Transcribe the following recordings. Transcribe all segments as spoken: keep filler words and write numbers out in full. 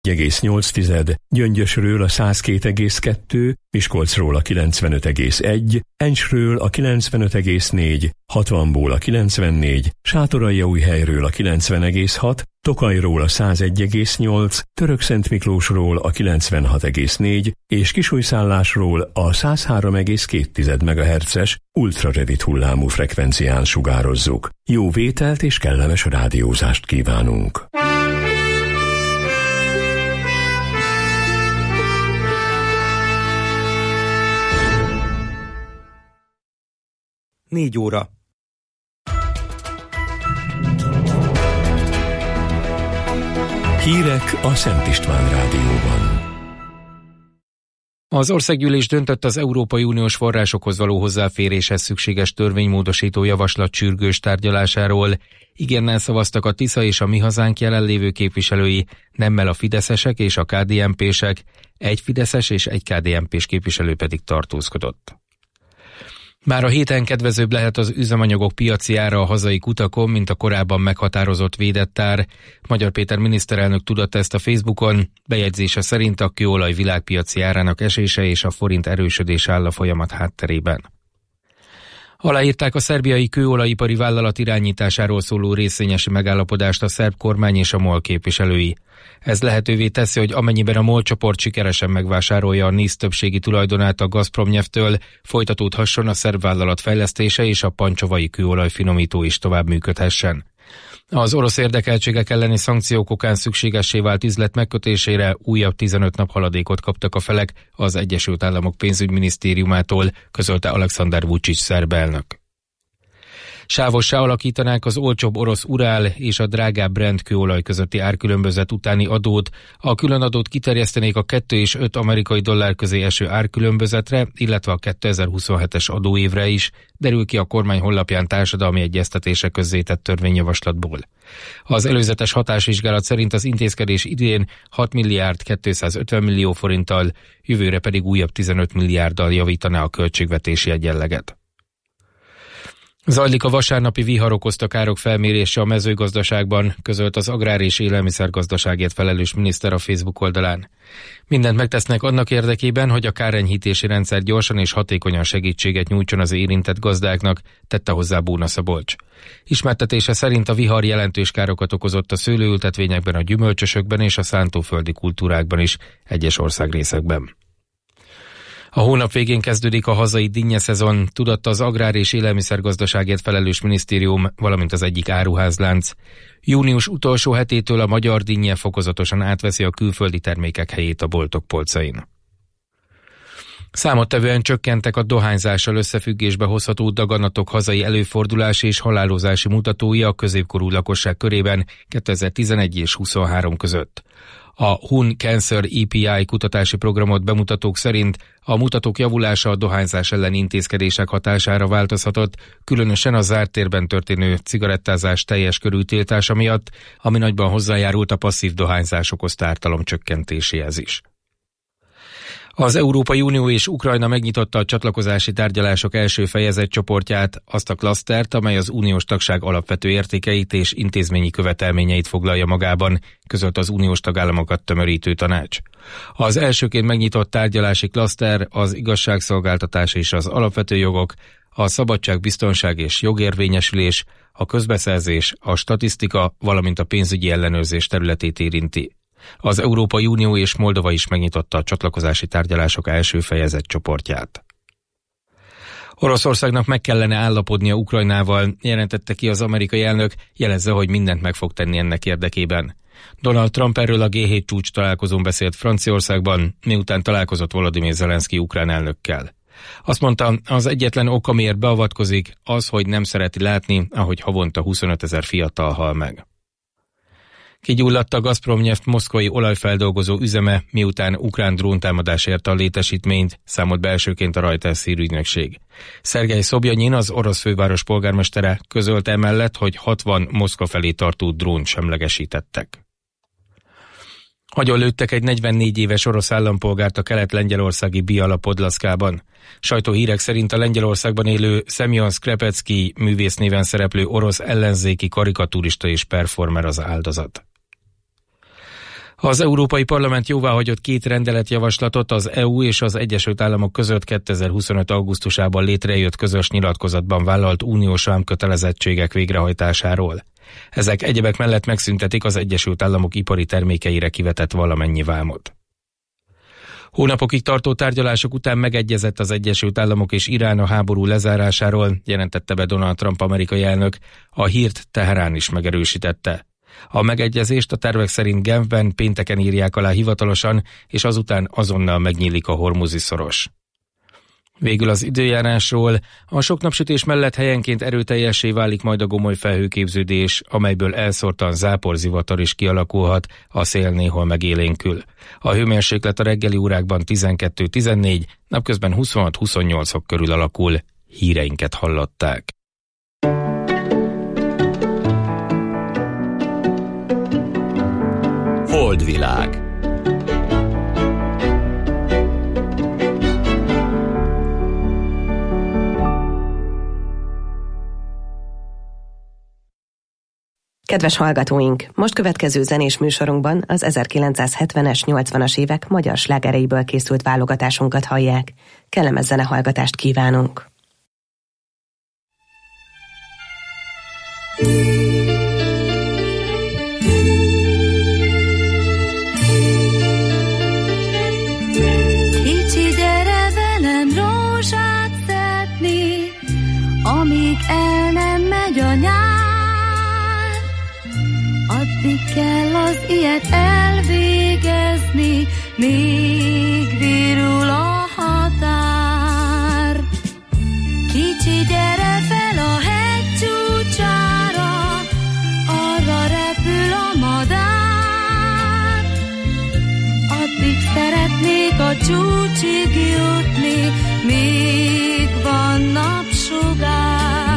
egész nyolc, Gyöngyösről a száz két egész kettő, Miskolcról a kilencvenöt egész egy, Encsről a kilencvenöt egész négy, hatvanból a kilencvennégy, Sátoraljaújhelyről a kilencven egész hat, Tokajról a száz egy egész nyolc, Törökszentmiklósról a kilencvenhat egész négy és Kisújszállásról a száz három egész két megahertzes ultrarövid hullámú frekvencián sugározzuk. Jó vételt és kellemes rádiózást kívánunk! Négy óra. Hírek a Szent István Rádióban. Az országgyűlés döntött az Európai Uniós forrásokhoz való hozzáféréshez szükséges törvénymódosító javaslat sürgős tárgyalásáról. Igennel szavaztak a Tisza és a Mi Hazánk jelenlévő képviselői, nemmel a fideszesek és a ká dé en pések, egy fideszes és egy ká dé en pés képviselő pedig tartózkodott. Már a héten kedvezőbb lehet az üzemanyagok piaci ára a hazai kutakon, mint a korábban meghatározott védett ár. Magyar Péter miniszterelnök tudatta ezt a Facebookon, bejegyzése szerint a kőolaj világpiaci árának esése és a forint erősödés áll a folyamat hátterében. Aláírták a szerbiai kőolajipari vállalat irányításáról szóló részvényesi megállapodást a szerb kormány és a MOL képviselői. Ez lehetővé teszi, hogy amennyiben a MOL csoport sikeresen megvásárolja a NISZ többségi tulajdonát a Gazpromnyeftől, folytatódhasson a szerb vállalat fejlesztése és a pancsovai kőolaj finomító is tovább működhessen. Az orosz érdekeltségek elleni szankciók okán szükségessé vált üzlet megkötésére újabb tizenöt nap haladékot kaptak a felek az Egyesült Államok pénzügyminisztériumától, közölte Alexander Vučić szerb elnök. Sávossá alakítanák az olcsóbb orosz Urál és a drágább Brent kőolaj közötti árkülönbözet utáni adót. A különadót kiterjesztenék a két és öt amerikai dollár közé eső árkülönbözetre, illetve a kétezer-huszonhetes adóévre is, derül ki a kormány honlapján társadalmi egyeztetése közzétett törvényjavaslatból. Az előzetes hatásvizsgálat szerint az intézkedés idén hat milliárd kétszázötven millió forinttal, jövőre pedig újabb tizenöt milliárddal javítaná a költségvetési egyenleget. Zajlik a vasárnapi vihar okozta károk felmérése a mezőgazdaságban, közölt az Agrár- és Élelmiszergazdaságért felelős miniszter a Facebook oldalán. Mindent megtesznek annak érdekében, hogy a kárenyhítési rendszer gyorsan és hatékonyan segítséget nyújtson az érintett gazdáknak, tette hozzá Bóna Szabolcs. Ismertetése szerint a vihar jelentős károkat okozott a szőlőültetvényekben, a gyümölcsösökben és a szántóföldi kultúrákban is egyes országrészekben. A hónap végén kezdődik a hazai dinnyeszezon, tudatta az Agrár- és Élelmiszergazdaságért felelős minisztérium, valamint az egyik áruházlánc. Június utolsó hetétől a magyar dinnye fokozatosan átveszi a külföldi termékek helyét a boltok polcain. Számottevően csökkentek a dohányzással összefüggésbe hozható daganatok hazai előfordulási és halálozási mutatói a középkorú lakosság körében kétezer-tizenegy és huszonhárom között. A Hun Cancer E P I kutatási programot bemutatók szerint a mutatók javulása a dohányzás elleni intézkedések hatására változhatott, különösen a zárt térben történő cigarettázás teljes körű tiltása miatt, ami nagyban hozzájárult a passzív dohányzás okozta ártalom csökkentéséhez is. Az Európai Unió és Ukrajna megnyitotta a csatlakozási tárgyalások első fejezet csoportját, azt a klasztert, amely az uniós tagság alapvető értékeit és intézményi követelményeit foglalja magában, közölt az uniós tagállamokat tömörítő tanács. Az elsőként megnyitott tárgyalási klaszter az igazságszolgáltatás és az alapvető jogok, a szabadság, biztonság és jogérvényesülés, a közbeszerzés, a statisztika, valamint a pénzügyi ellenőrzés területét érinti. Az Európai Unió és Moldova is megnyitotta a csatlakozási tárgyalások első fejezet csoportját. Oroszországnak meg kellene állapodnia Ukrajnával, jelentette ki az amerikai elnök, jelezze, hogy mindent meg fog tenni ennek érdekében. Donald Trump erről a G hét csúcs találkozón beszélt Franciaországban, miután találkozott Volodymyr Zelenszky ukrán elnökkel. Azt mondta, az egyetlen ok, amiért beavatkozik, az, hogy nem szereti látni, ahogy havonta huszonötezer fiatal hal meg. Kigyulladt a Gazpromnyeft moszkvai olajfeldolgozó üzeme, miután ukrán dróntámadás érte a létesítményt, számolt be elsőként a Reuters hírügynökség. Szergej Szobjanyin, az orosz főváros polgármestere közölte emellett, hogy hatvan Moszkva felé tartó drónt semlegesítettek. Agyonlőttek egy negyvennégy éves orosz állampolgárt a kelet-lengyelországi Biala Podlaszkában. Sajtóhírek szerint a Lengyelországban élő Semyon Skrepecki művész néven szereplő orosz ellenzéki karikaturista és performer az áldozat. Az Európai Parlament jóváhagyott két rendeletjavaslatot az é u és az Egyesült Államok között kétezer-huszonöt. augusztusában létrejött közös nyilatkozatban vállalt uniós vámkötelezettségek végrehajtásáról. Ezek egyebek mellett megszüntetik az Egyesült Államok ipari termékeire kivetett valamennyi vámot. Hónapokig tartó tárgyalások után megegyezett az Egyesült Államok és Irán a háború lezárásáról, jelentette be Donald Trump amerikai elnök, a hírt Teherán is megerősítette. A megegyezést a tervek szerint Genfben pénteken írják alá hivatalosan, és azután azonnal megnyílik a hormuzi szoros. Végül az időjárásról. A sok napsütés mellett helyenként erőteljessé válik majd a gomoly felhőképződés, amelyből elszórtan záporzivatar is kialakulhat, a szél néhol megélénkül. A hőmérséklet a reggeli órákban tizenkettő-tizennégy, napközben huszonhat-huszonnyolc fok körül alakul. Híreinket hallották. Holdvilág. Kedves hallgatóink! Most következő zenés műsorunkban az ezerkilencszázhetvenes, nyolcvanas évek magyar slágereiből készült válogatásunkat hallják. Kellemes zenehallgatást kívánunk! Kicsi, gyere velem rózsát szedni, amíg el nem megy a nyár. Addig kell az ilyet elvégezni, míg virul a határ. Kicsi, gyere fel a hegy csúcsára, arra repül a madár. Addig szeretnék a csúcsig jutni, míg van napsugár.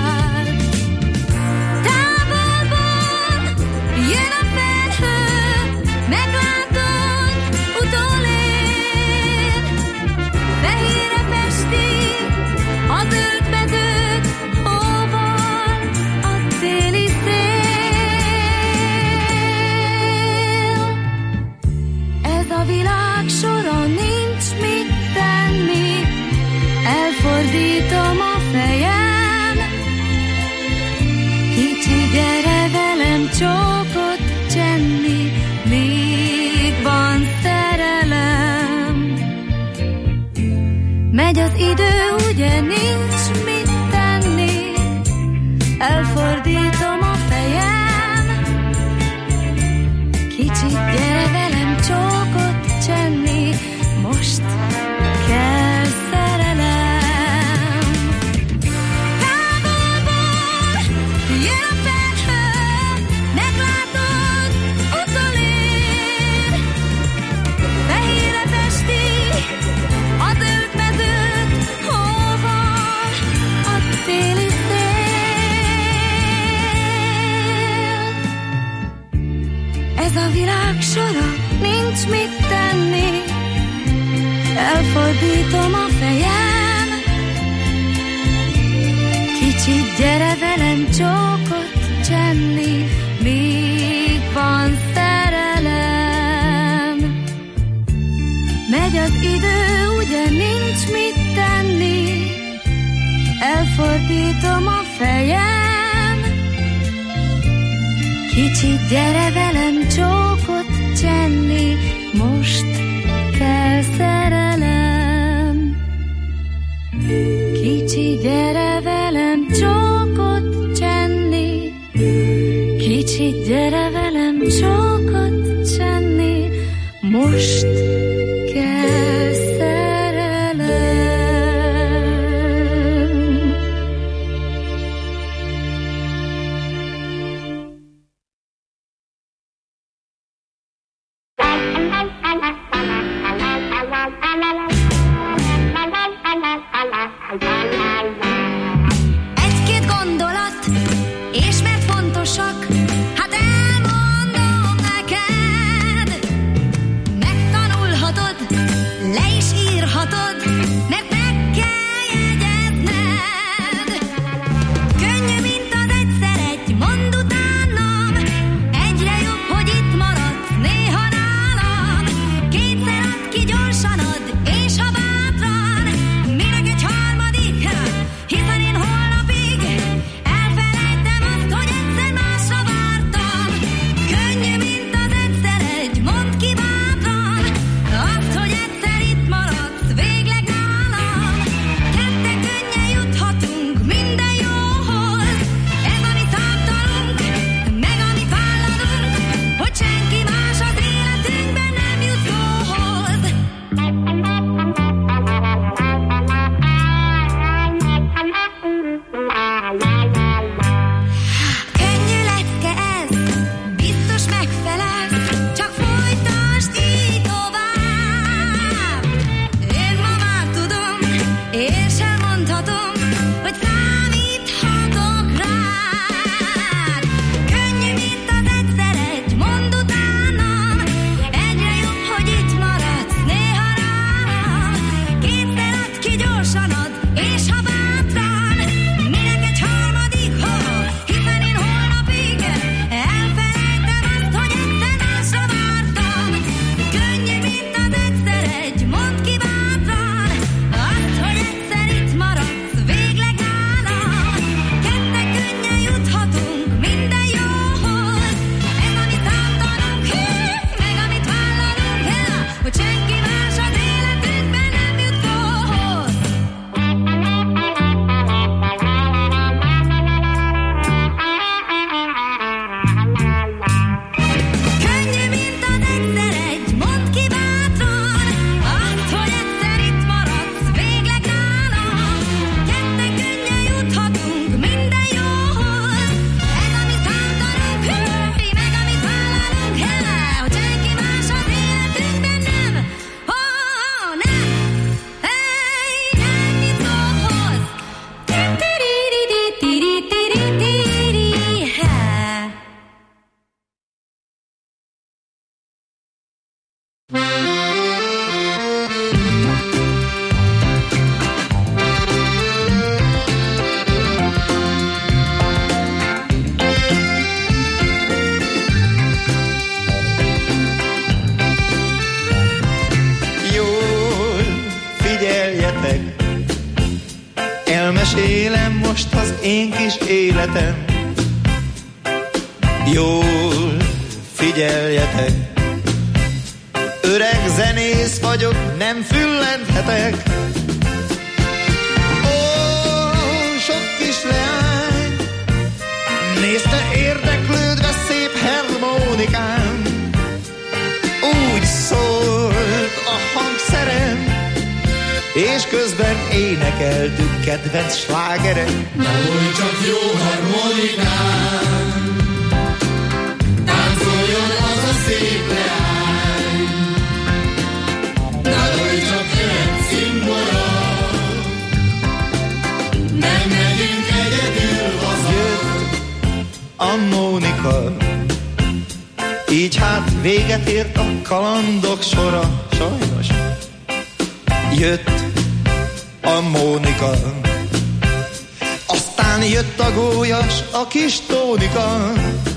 Elfordítom a fejem, kicsi, gyere velem csókot csenni, míg van szerelem. Megy az idő, ugye nincs mit tenni, elfordítom a fejem, kicsi, gyere velem csókot csenni, most kell szerelem. Ez a világ sora, nincs mit tenni, elfordítom a fejem. Kicsit, gyere velem csókot csenni, míg van szerelem. Megy az idő, ugye nincs mit tenni, elfordítom a fejem. Kicsit, gyere velem csókot csenni, most kell szerelem. Kicsi, gyere velem csókot csenni, kicsit, gyere velem csókot csenni, most kell szerelem. Egy-két gondolat, és mert fontosak, hát elmondom neked. Megtanulhatod és élem most az én kis életem. Jól figyeljetek, öreg zenész vagyok, nem füllenthetek. Ó, sok kis leány, nézte érdeklődve szép harmonikám. Úgy szólt a hangszerem, és közben énekeltük kedvenc slágerem. Tanulj csak jó harmonikán, táncoljon az a szép leány. Tanulj csak öreg cimbora, nem megyünk egyedül haza. Jött a Mónika, így hát véget ért a kalandok sora, sajnos. Jött a Mónika, aztán jött a gólyas, a kis Tónika.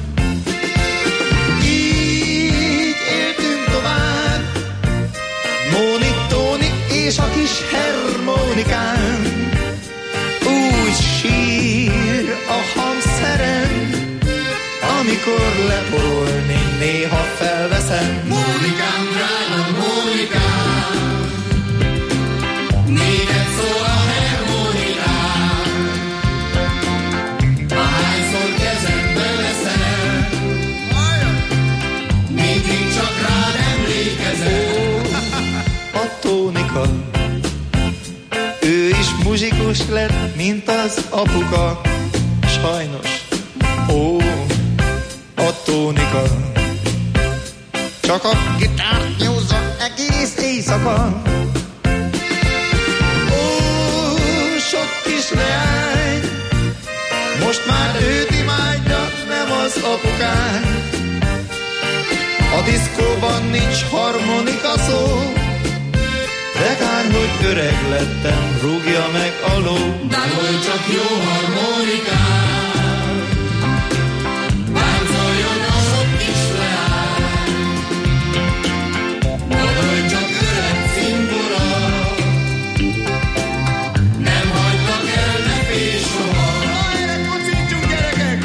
Így éltünk tovább, Móni, Tóni és a kis harmonikán. Úgy sír a hangszerem, amikor leporolni néha felveszem. Mónikám, drága Mónikám, néked szól a harmonikám. Ahányszor kezembe veszem, mindig csak rád emlékezem. Ó, a Tónika, ő is muzsikus lett, mint az apuka, sajnos. Ó, a Tónika, csak a gitárt nyúzza egész éjszaka. Ó, sok kis leány, most már őt imádja, nem az apukány. A diszkóban nincs harmonika szó, de kár, hogy öreg lettem, rúgja meg a ló. Tanulj csak jó harmonikán, táncoljon a sok kis leány. Tanulj csak öreg cimbora, nem hagylak el, ne félj soha. Hajrá, kocítsunk, gyerekek!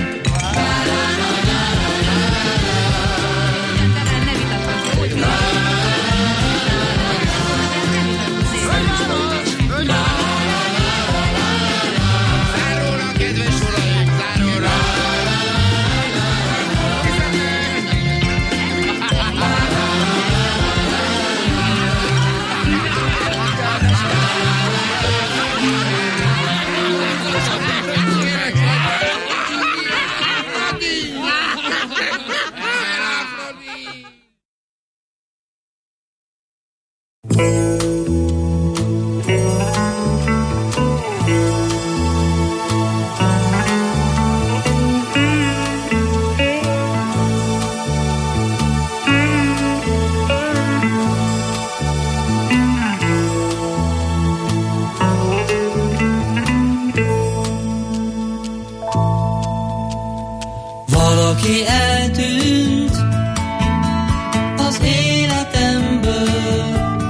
Valaki eltűnt az életemből,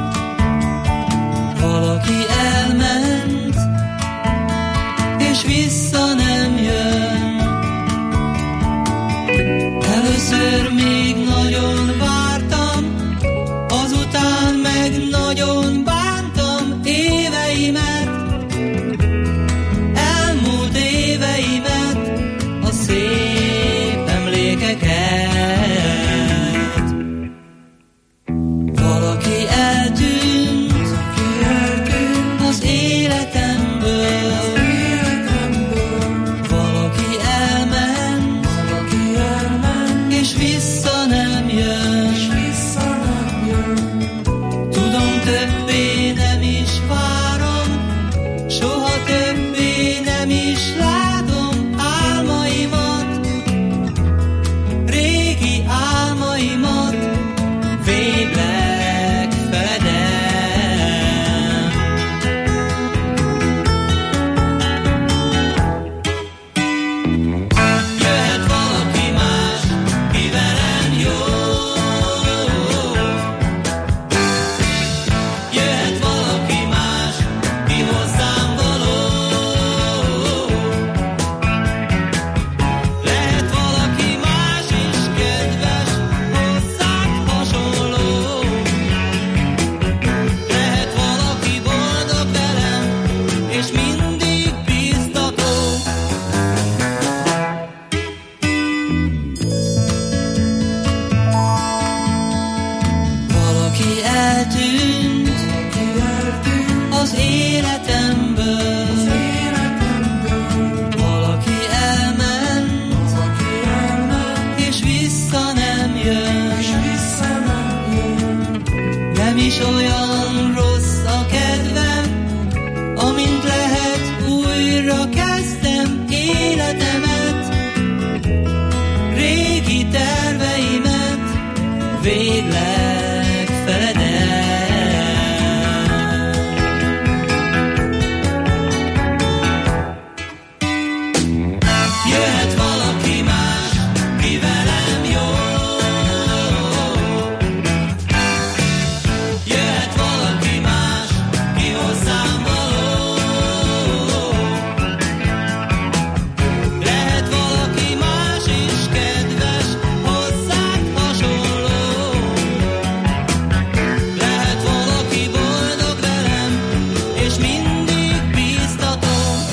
valaki elment, és vissza nem jön. Először még nagyon vártam, azután meg nagyon bántam éveimet, elmúlt éveimet, a szép emlékeket. Valaki eltűnt az életemből, valaki elment, és vissza nem jön. Tudom, többé nem is olyan rossz a kedvem, amint lehet újra kezdtem életemet, régi terveimet végleg feledem. Jöhet valaki más, ki velem jó. Jöhet valaki más, ki hozzám való. Lehet valaki más is kedves, hozzád hasonló. Lehet valaki boldog velem, és mindig bíztató.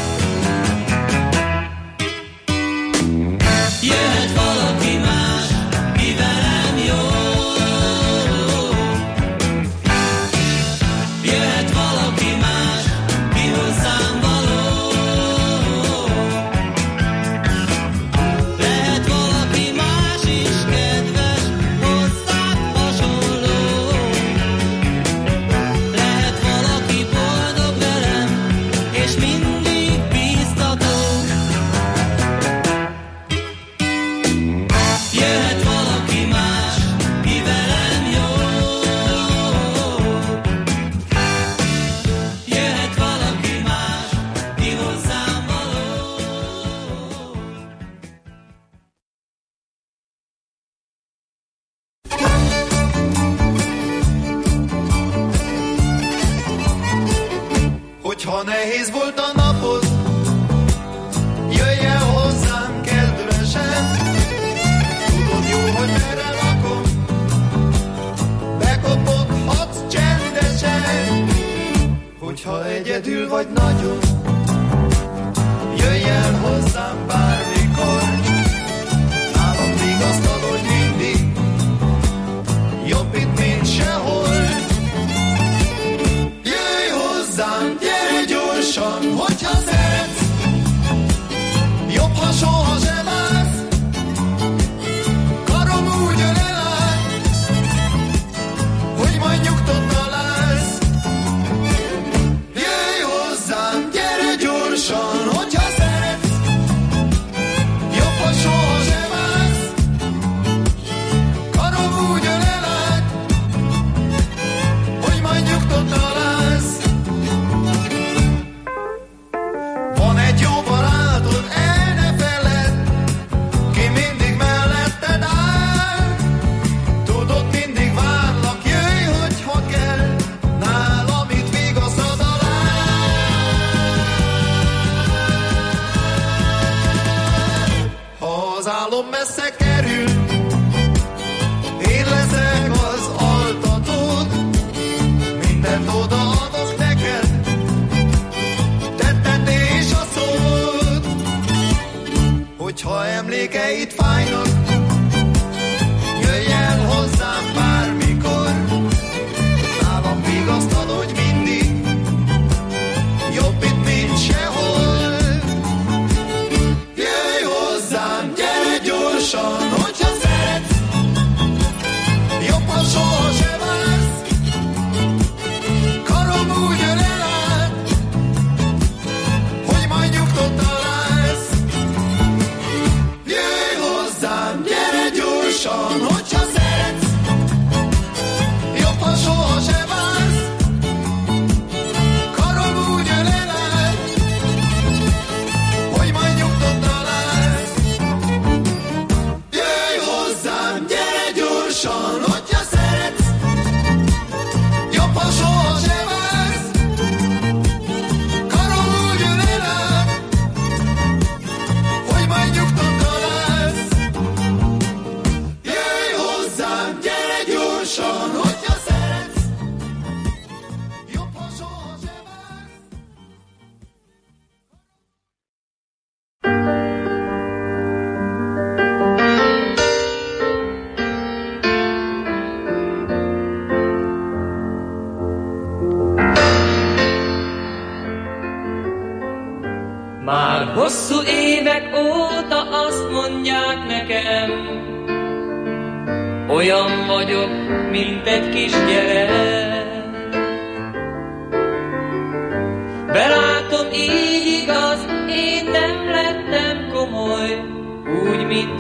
Jöhet valaki más, ki velem jó. Jöhet valaki más, ki hozzám való. Lehet valaki más is kedves, hozzád hasonló. Lehet valaki boldog velem, és mindig bíztató. Jöhet valaki más, ki velem jó. Jöhet valaki más, ki hozzám való. Hogyha nehéz volt a napod, jöjj el hozzám kedvesen. Tudod jó, hogy merre lakom, bekopoghatsz csendesen. Hogyha egyedül vagy nagyon, jöjj el hozzám bármikor. Nálam vigasztalod mindig, jobb itt, mint sehol. Jöjj hozzám, gyere gyorsan, hogyha szeretsz, jobb, ha soha sem állsz. Karom úgy ölel át, hogy majd nyugtot találsz. Jöjj hozzám, gyere gyorsan, hogyha szeretsz, jobb, ha soha sem állsz. Karom úgy ölel át, hogy majd nyugtot találsz. Van egy jó barátod, el ne feledd, ki mindig melletted áll. Tudod, mindig várlak, jöjj, hogyha kell, nálam itt vigaszad alá. Ha az álom messze kerül, én leszek az altatód, mindent odaadok neked, tetted és a szód. Hogyha emlékeid fájnak, jöjj el hozzám bármikor. Nálam vigasztal, hogy mindig, jobb itt, mint sehol. Jöjj hozzám, gyere gyorsan, hogyha szeretsz, jobb, ha soha sem állsz. Karom úgy ölel át, hogy majd nyugtot találsz. Jöjj hozzám, gyere gyorsan, hogyha szeretsz, jobb, ha soha sem állsz. Karom úgy ölel át, hogy majd nyugtot találsz. Jöjj hozzám, gyere gyorsan, hogyha szeretsz, jobb, ha soha sem állsz. Karom úgy ölel át, hogy majd nyugtot találsz. Jöjj hozzám, gyere gyorsan, hogyha szeretsz, jobb, ha soha sem állsz. Már hosszú évek óta azt mondják nekem, olyan vagyok, mint egy kisgyerek.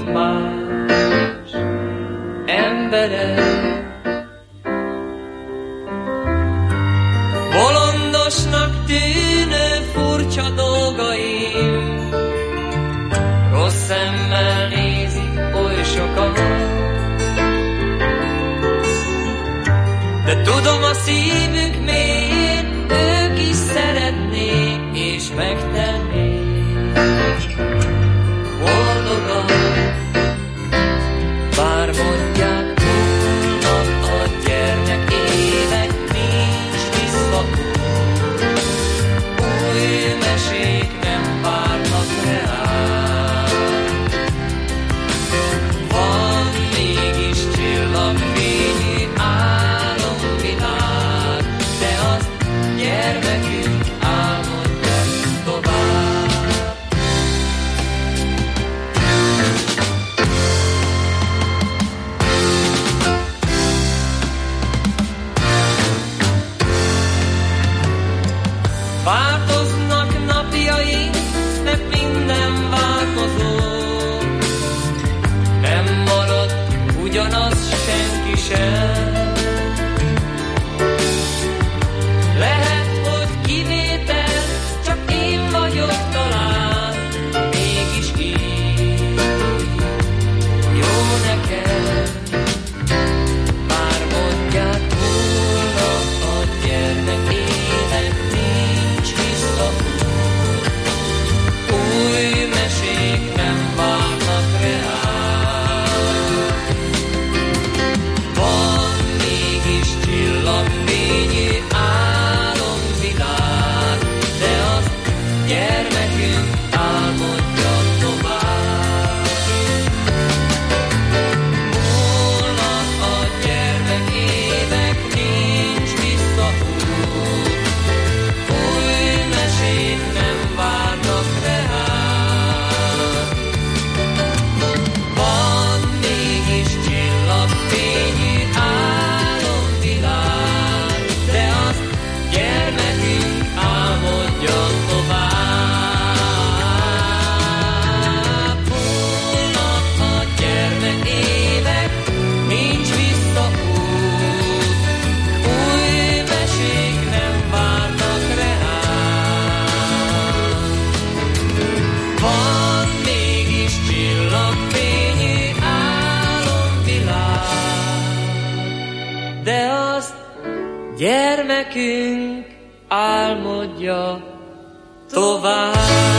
más emberek. Bolondosnak tűnő furcsa dolgaim, rossz szemmel nézik oly sokan, de tudom a szívük mélyén, ők is szeretnék és megtennék boldogan. Bár mondják, múlnak a gyermek évek, nincs visszaút, új mesék nem várnak reál. Van mégis csillagfényű álomvilág, de azt gyermekünk álmodja tovább. Változnak napjaink, de minden változó, nem marad ugyanaz senki sem. Lehet, hogy kivétel, csak én vagyok talán, mégis így jó nekem. Bár mondják, múlnak a gyermek évek, nincs visszaút, új mesék nem várnak reál. Van mégis csillagfényű álomvilág, de azt gyermekünk álmodja tovább. Múlnak a gyermek évek, nincs visszaút, új mesék nem várnak reál. Van mégis csillagfényű álomvilág, de azt gyermekünk álmodja tovább. Múlnak a gyermek évek, nincs visszaút, új mesék nem várnak reál. Van mégis csillagfényű álomvilág, de azt gyermekünk álmodja tovább.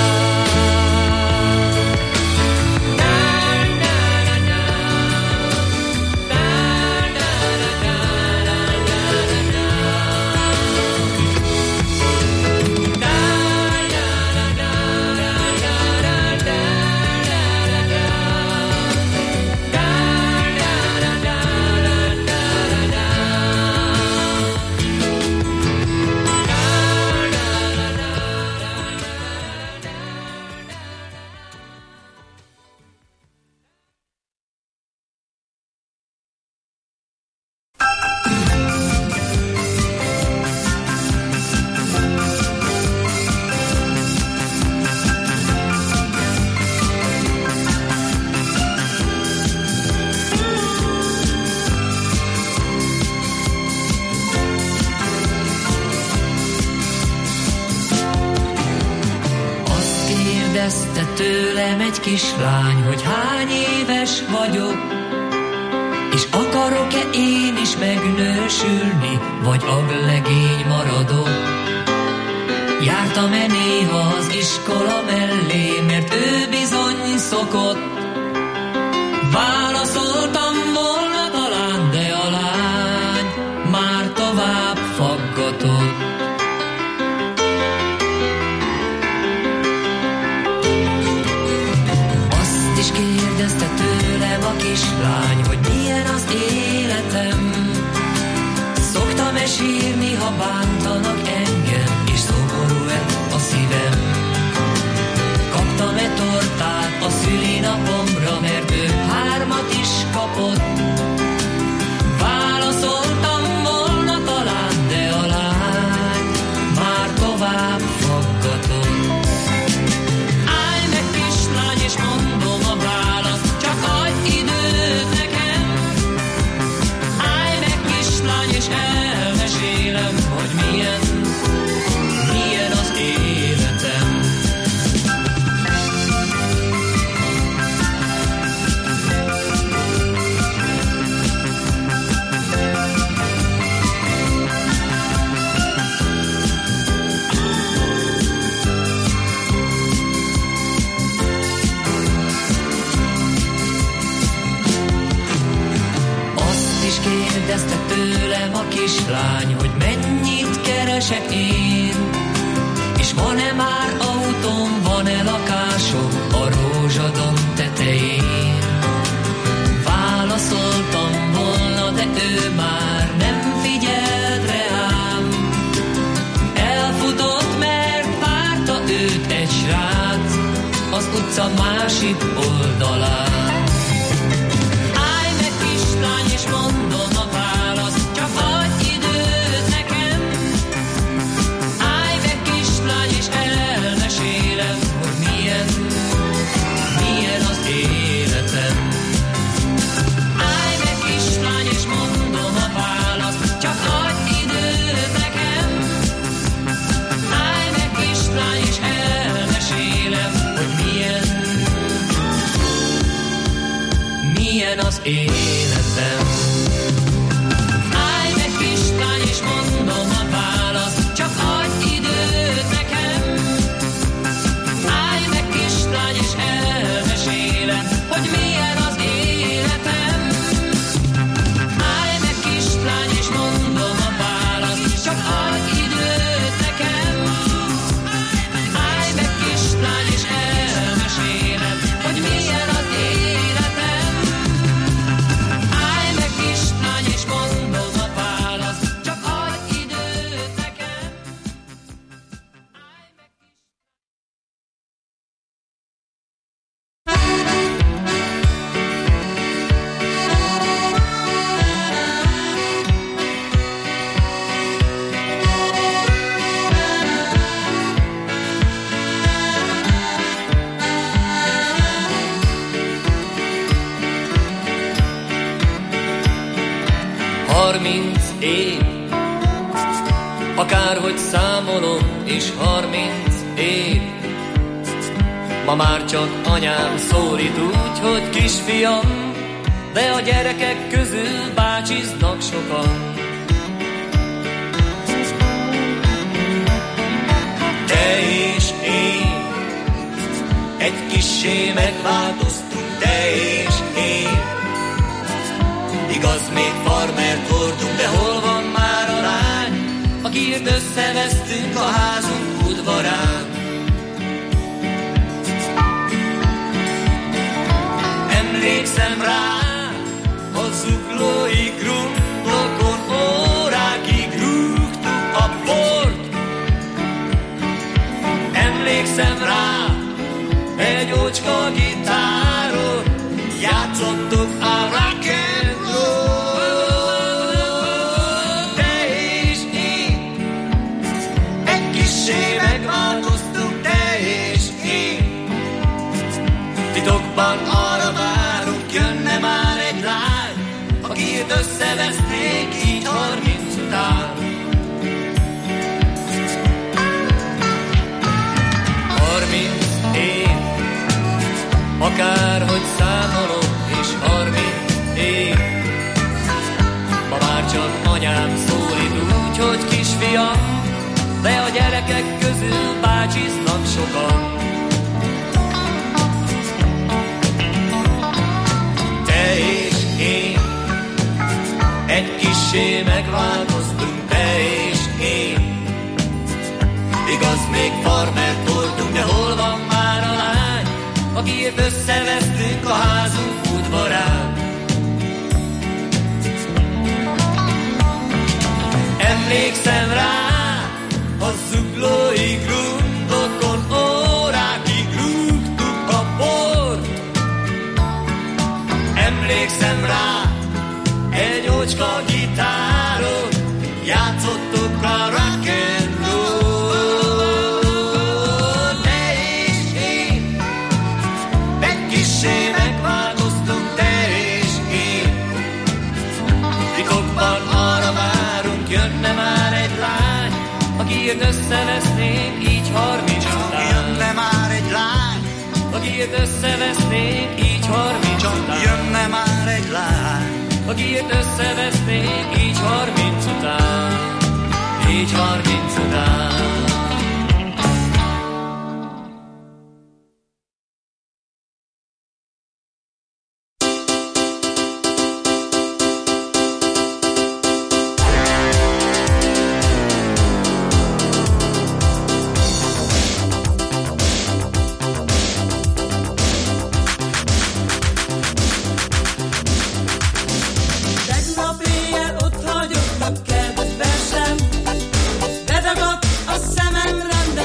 Kérdezte tőlem egy kislány, hogy hány éves vagyok, és akarok-e én is megnősülni, vagy aglegény maradok. Jártam-e néha az iskola mellé, mert ő bizony szokott. Válaszoltam volna talán, de a lány már tovább faggatott. Kérdezte tőlem a kislány, hogy milyen az életem. Szoktam-e sírni, ha bántanak engem, és szomorú-e a szívem. Kaptam-e tortát a szülinapomra, mert ő hármat is kapott. Válaszoltam volna talán, de a lány már tovább faggatott. Állj meg kislány, és mondom a választ, csak tőlem a kislány, hogy mennyit keresek én, és van-e már autóm, van-e lakásom a rózsadom tetején. Válaszoltam volna, de ő már nem figyelt rám. Elfutott, mert várta őt egy srác az utca másik oldalán. Állj meg, kislány, és mondom a választ, csak adj időt nekem. Állj meg, kislány, és elmesélem, hogy milyen, milyen az életem. Állj meg, kislány, és mondom a választ, csak adj időt nekem. Állj meg, kislány, és elmesélem, hogy milyen, milyen az életem. Állj meg, kislány, és mondom a választ, csak adj időt nekem. Állj meg, kislány, és elmesélem, hogy milyen az életem. Állj meg, kislány, és mondom a választ, csak adj időt nekem. Állj meg, kislány, és elmesélem, hogy milyen az életem. Állj meg, kislány, és mondom a választ, csak adj időt nekem. Harminc év, akárhogy számolom, és harminc év. Ma már csak anyám szólít úgy, hogy kisfiam, de a gyerekek közül bácsiznak sokan. Te és én egy kissé megváltoztunk, te és én. Igaz, még farmert voltunk, de hol van már a lány, akiért összevesztünk a házunk udvarán? Emlékszem rá, a zuglói grundokon órákig rúgtuk a bort. Emlékszem rá, egy ócska gitáron játszottuk a rock and roll. Te és én egy kissé megváltoztunk, te és én. Titokban arra várunk, jönne már egy lány, akiért összevesznék így harminc után. Harminc év, akárhogy számolom, és harminc év. Ma már csak anyám szólít úgy, hogy kisfiam, de a gyerekek közül bácsiznak sokan. Te és én egy kissé megváltoztunk, te és én. Igaz, még farmert voltunk, de hol van már a lány, akiért összevesztünk a házunk udvarán? Emlékszem rá, a zuglói grundokon órákig rúgtuk a bort. Emlékszem rá, egy ócska gitáron játszottuk a rock and roll. Te és én egy kissé megváltoztunk, te és én. Titokban arra várunk, jönne már egy lány, akiért összevesznénk így harminc után. Jönne már egy lány, akiért összevesznénk így harminc után. Jönne már egy lány, akiért összevesznénk így harminc után. Így harminc után.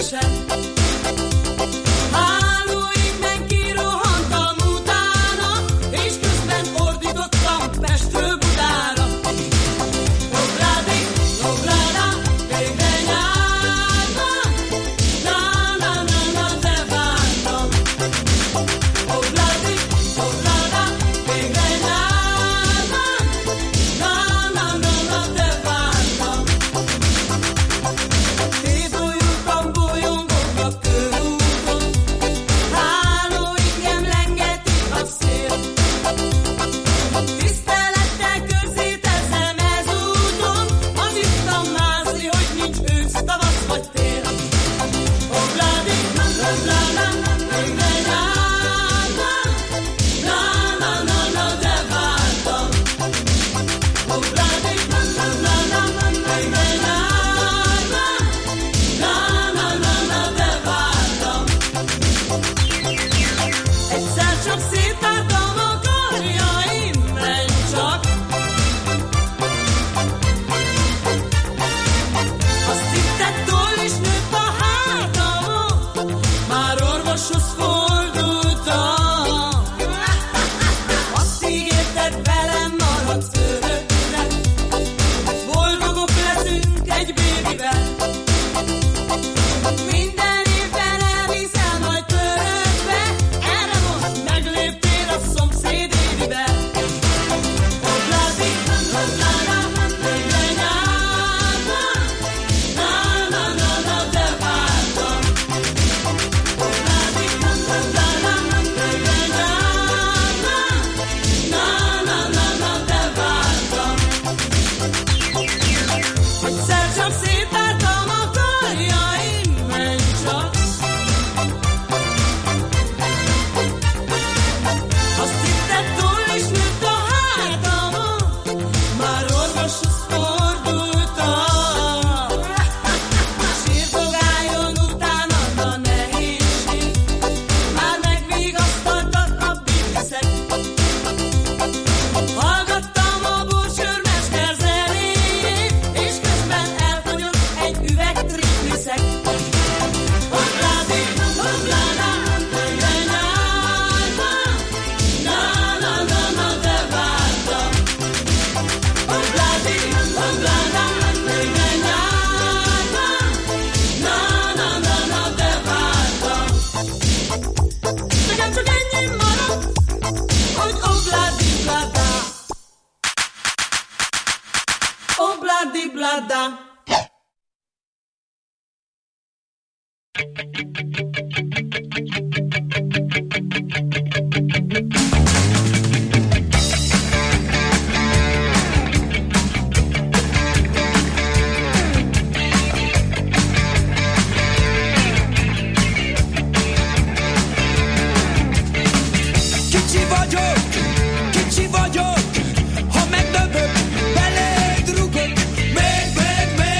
Kicsi vagyok, ha megdöbök, beléd rugok, még, még, még.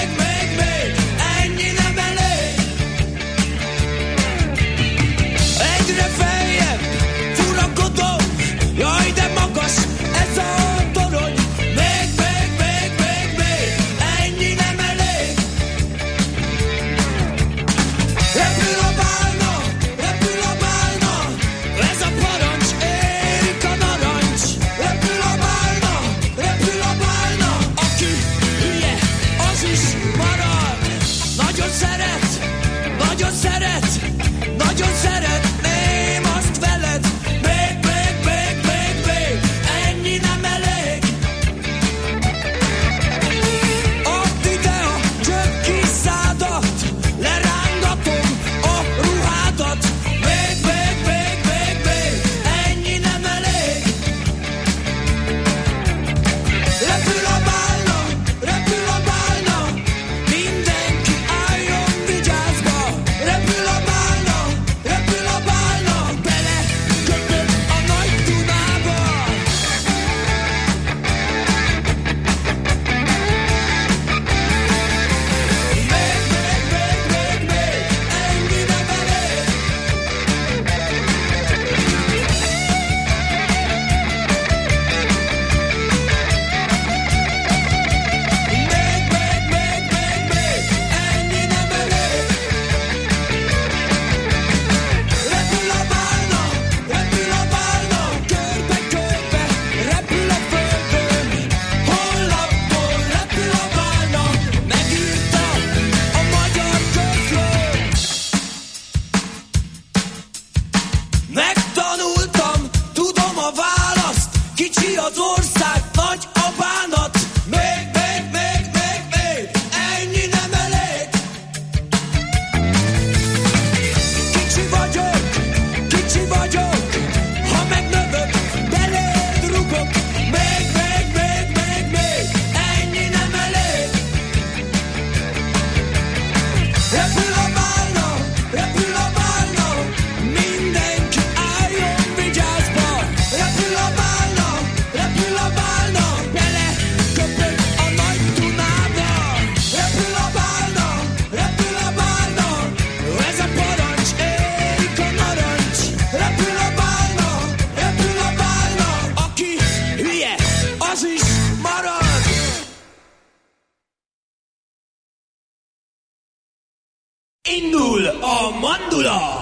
Indul a mandula!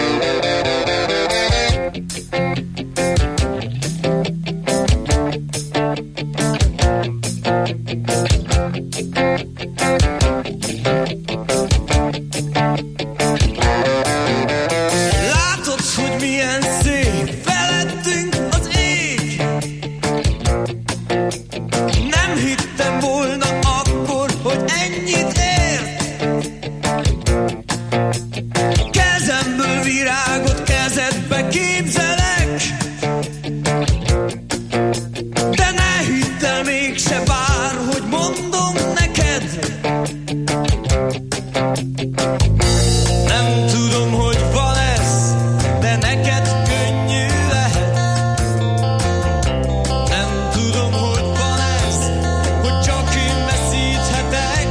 Látod, hogy milyen szép felettünk az ég. Nem hittem volna akkor, hogy ennyit ér. Kezemből virágot kezedbe képzelek, de ne hidd el mégse bár, hogy mondom neked. Nem tudom, hogy van ez, de neked könnyű lehet. Nem tudom, hogy van ez, hogy csak én veszíthetek.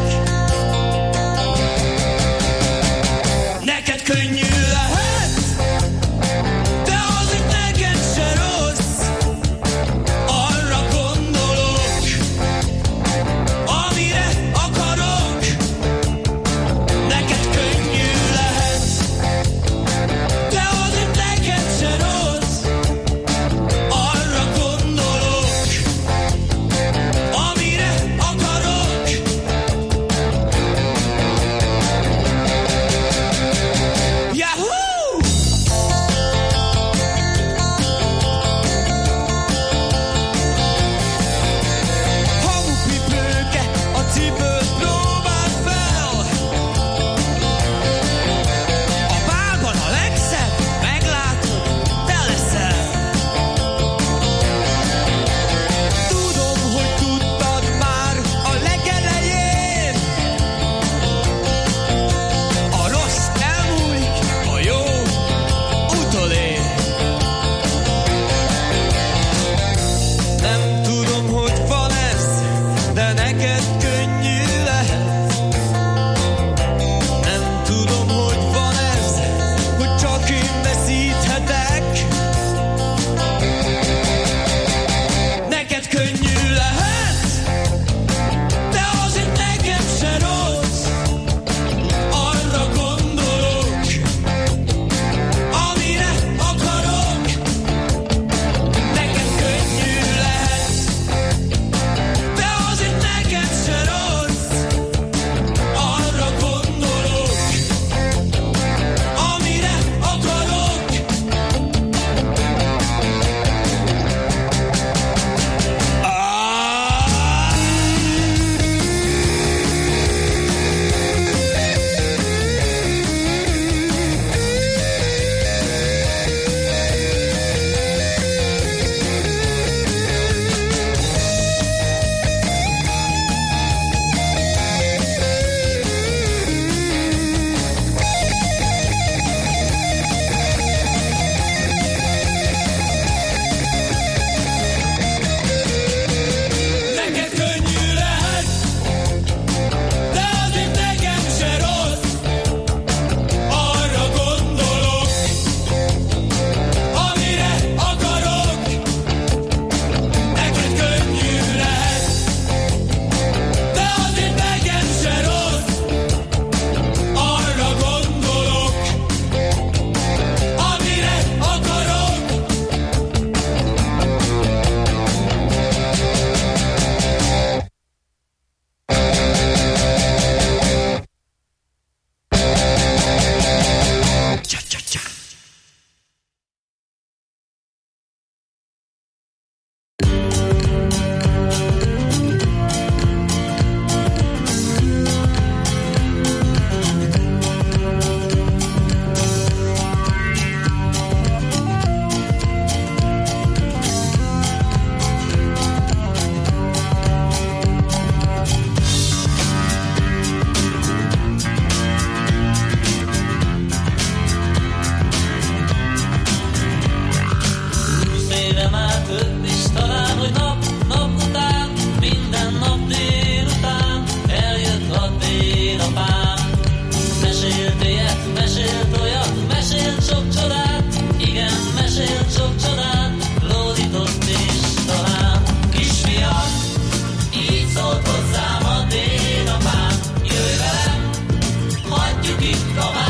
Neked könnyű lehet, de azért neked se rossz. Arra gondolok, amire akarok. Neked könnyű lehet, de azért neked se rossz. Arra gondolok, amire akarok. Yahoo! Hamupipőke a cipőt próbál fel. A bálban a legszebb, meglátod, te leszel. Tudom, hogy tudtad már a legelején. A rossz elmúlik, a jó utolér. Nem tudom, hogy van ez, de neked könnyű lehet. Nem tudom, hogy van ez, hogy csak én veszíthetek. Neked könnyű lehet, de azért neked se rossz. Arra gondolok, amire akarok. Neked könnyű lehet, de azért neked se rossz. Arra gondolok, amire akarok. Neked könnyű lehet, de azért nekem se rossz. Arra gondolok, amire akarok. Neked könnyű lehet, de azért nekem se rossz. Arra gondolok, amire akarok. Cha-cha-cha. Húsz éve már több is talán, hogy nap, nap után, minden nap délután eljött a dédapám. Mesélt ilyet, mesélt olyat, mesélt sok csodát, igen, mesélt sok csodát, lódított is talán. Kisfiam, így szólt hozzám a dédapám, jöjj velem, hagyjuk itt a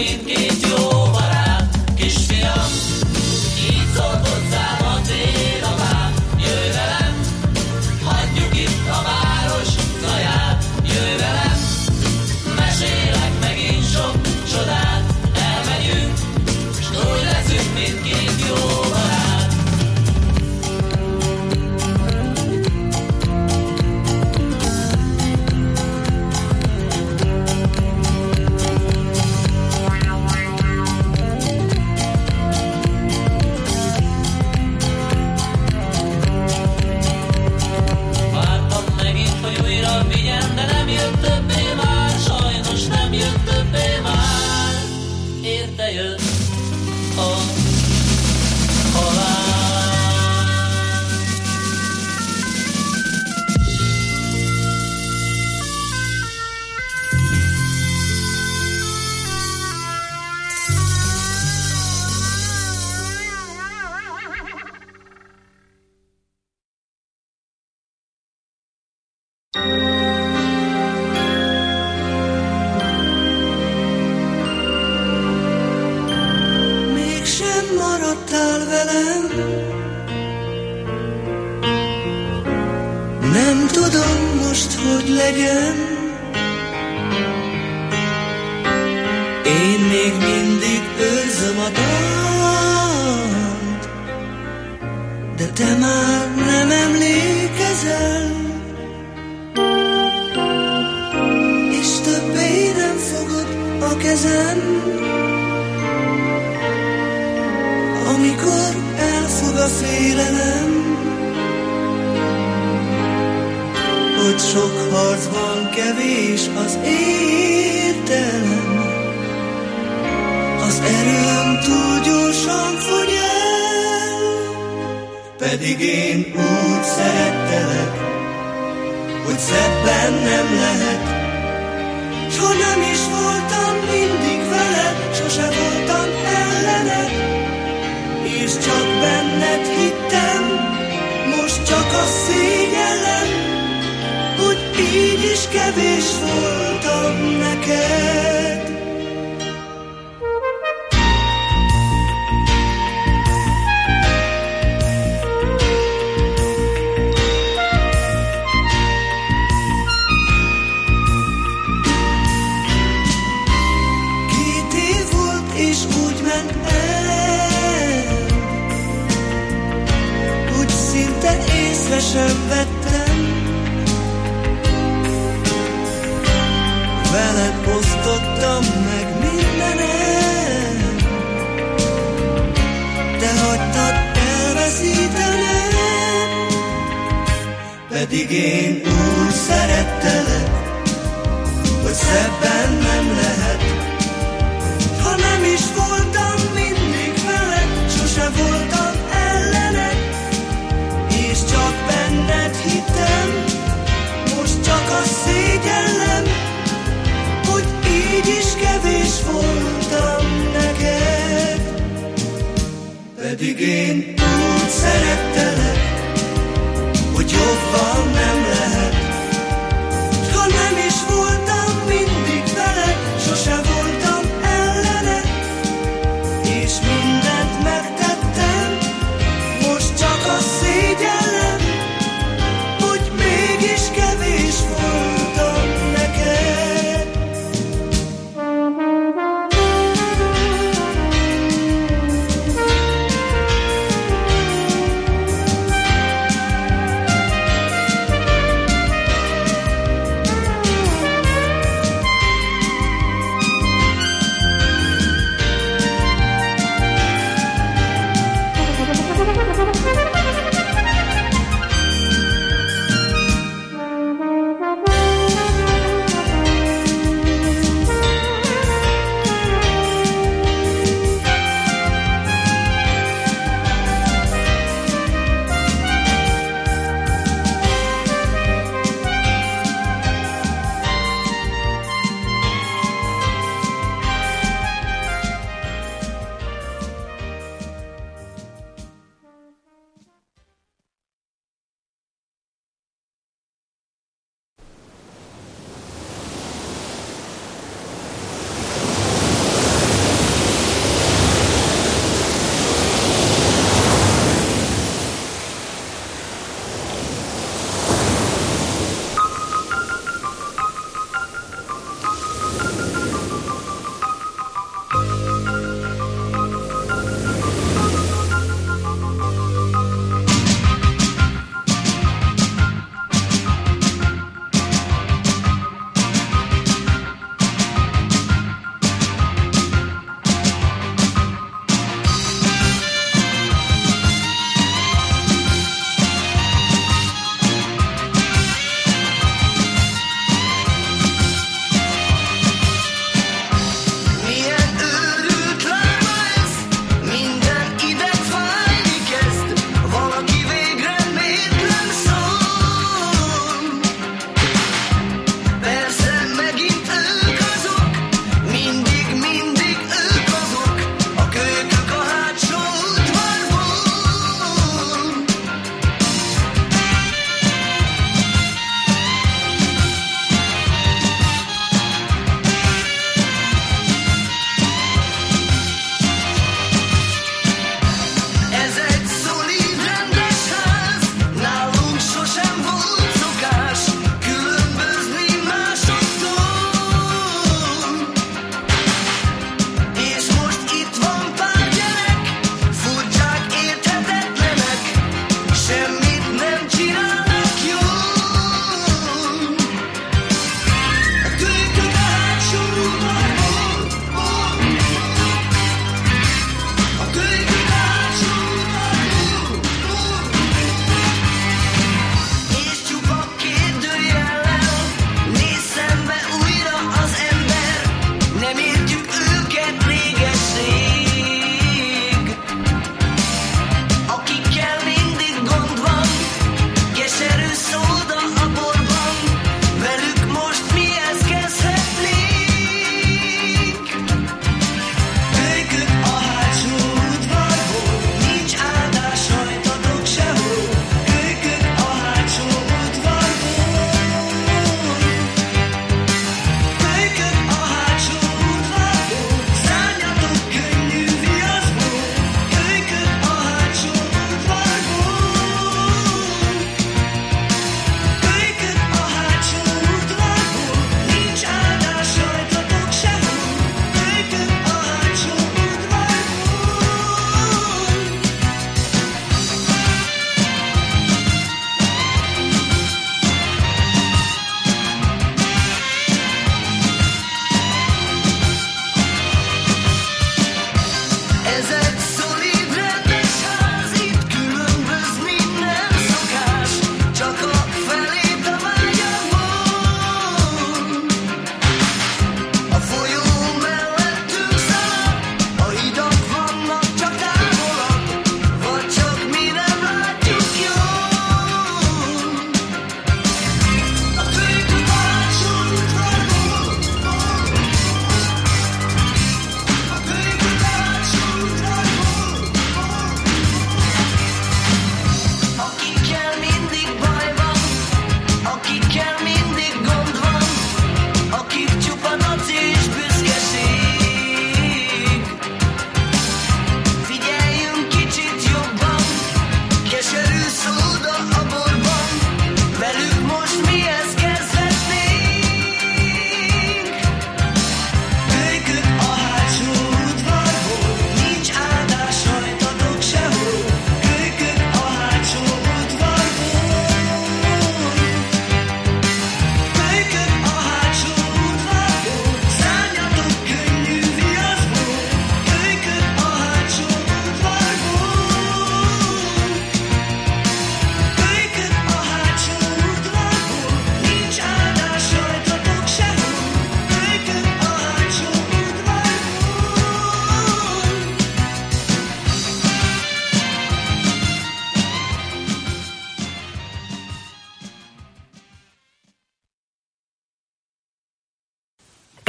mindkét jó barát. Kisfiam, így szólt hozzám a dédapám, jöjj velem, hagyjuk itt a város zaját, jöjj velem, mesélek megint sok csodát, elmegyünk, s úgy leszünk mindkét jó barát.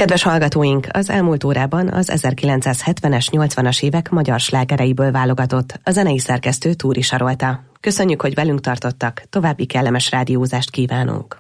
Kedves hallgatóink, az elmúlt órában az ezerkilencszázhetvenes, nyolcvanas évek magyar slágereiből válogatott a zenei szerkesztő Túri Sarolta. Köszönjük, hogy velünk tartottak, további kellemes rádiózást kívánunk.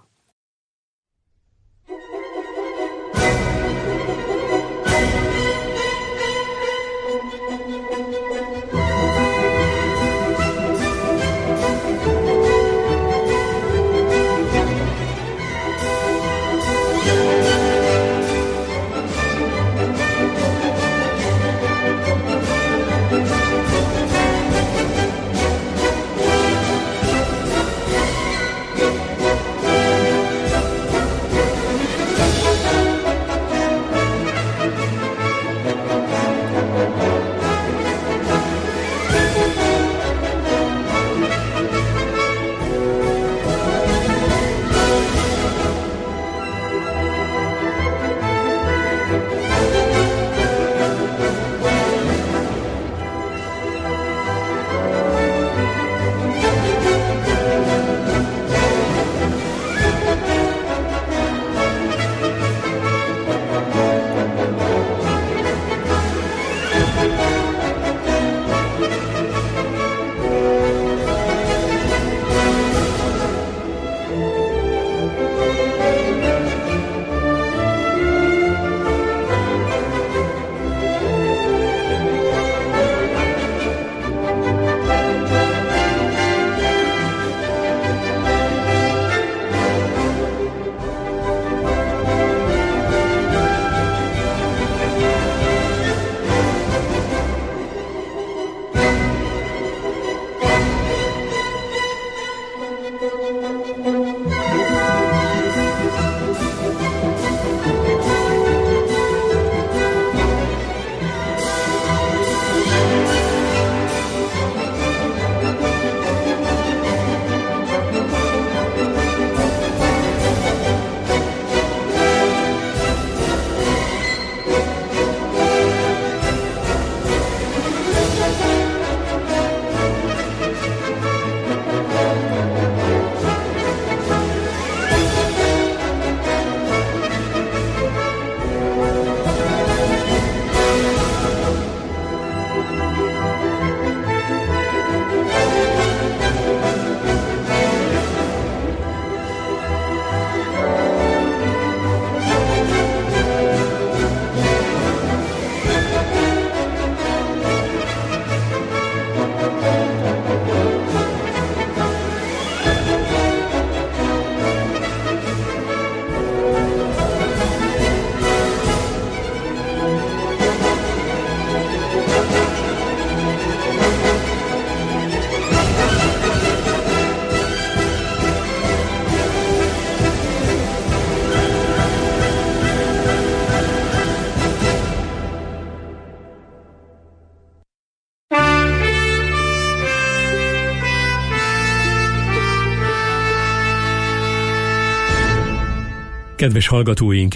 Kedves hallgatóink!